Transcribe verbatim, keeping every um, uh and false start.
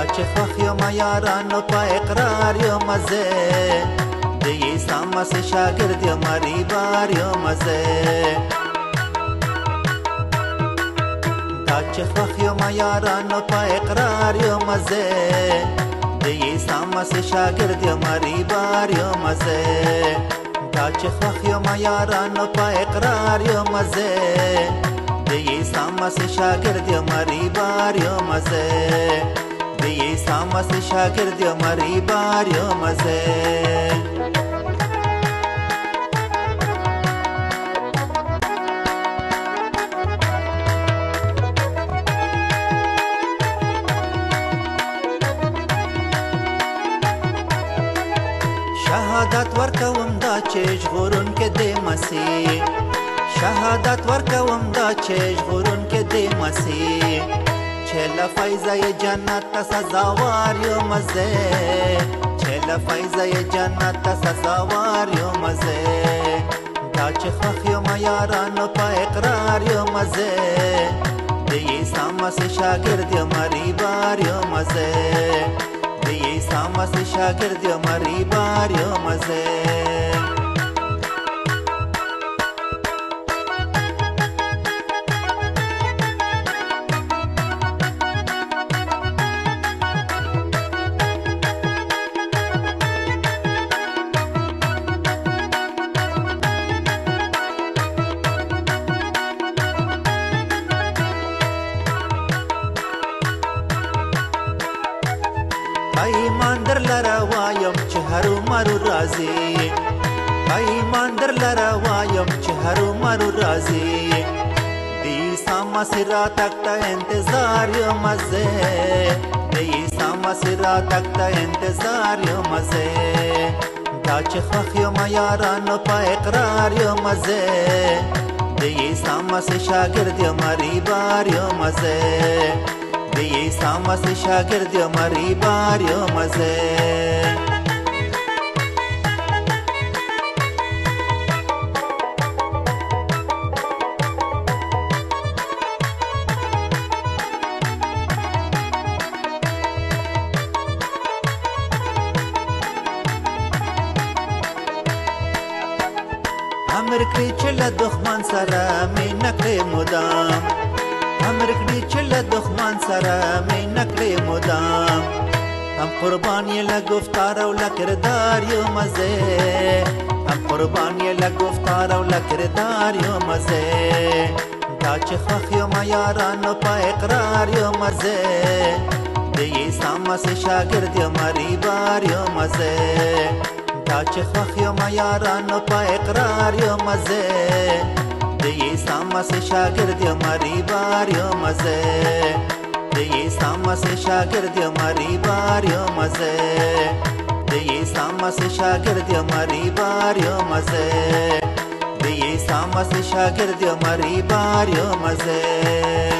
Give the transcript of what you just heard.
چې خوښ یمه یارانو په اقرار یمه زه د عیسی مسیح شاګرد یمه ریبار یمه زه دا چې خوښ یمه یارانو په اقرار یمه زه د عیسی مسیح شاګرد یمه ریبار یمه زه دا چې خوښ یمه یارانو په اقرار یمه زه د عیسی مسیح شاګرد یمه ریبار یمه زه د عیسی مسیح شاګرد یمه ریبار یمه زه شهادت ورکوم دا چې ژغورونکی د مسیح شهادت ورکوم دا چې ژغورونکی د مسیح چې له فیضه یې جنت ته سزاوار یمه زه چې له فیضه یې جنت ته سزاوار یمه زه دا چې خوښ یمه یارانو په اقرار یمه زه د عیسی مسیح شاګرد یمه ریبار یمه زه د عیسی مسیح شاګرد یمه ریبار یمه زه ایمان در لره وایم چې هرو مرو راځي ایمان در لره وایم چې هرو مرو راځي د عیسی مسیح راتګ ته انتظار یمه زه د عیسی مسیح راتګ ته انتظار یمه زه دا چې خوښ یمه یارانو په اقرار یمه زه د عیسی مسیح شاګرد یمه ریبار یمه زه د عیسی مسیح شاګرد یمه ریبار یمه زه امر کړي چې له دښمن سره مینه کړې مدام امر کړي چې له دښمن سره مینه کړې مدام هم قربان یې له گفتار او له کردار یمه زه هم قربان یې له گفتار او له کردار یمه زه دا چې خوښ یمه یارانو په اقرار یمه زه د عیسی مسیح شاګرد یمه ریبار یمه زه دا چې خوښ یمه یارانو په اقرار یمه زه د عیسی مسیح شاګرد یمه ریبار یمه زه د عیسی مسیح شاګرد یمه ریبار یمه زه د عیسی مسیح شاګرد یمه ریبار یمه زه د عیسی مسیح شاګرد یمه ریبار یمه زه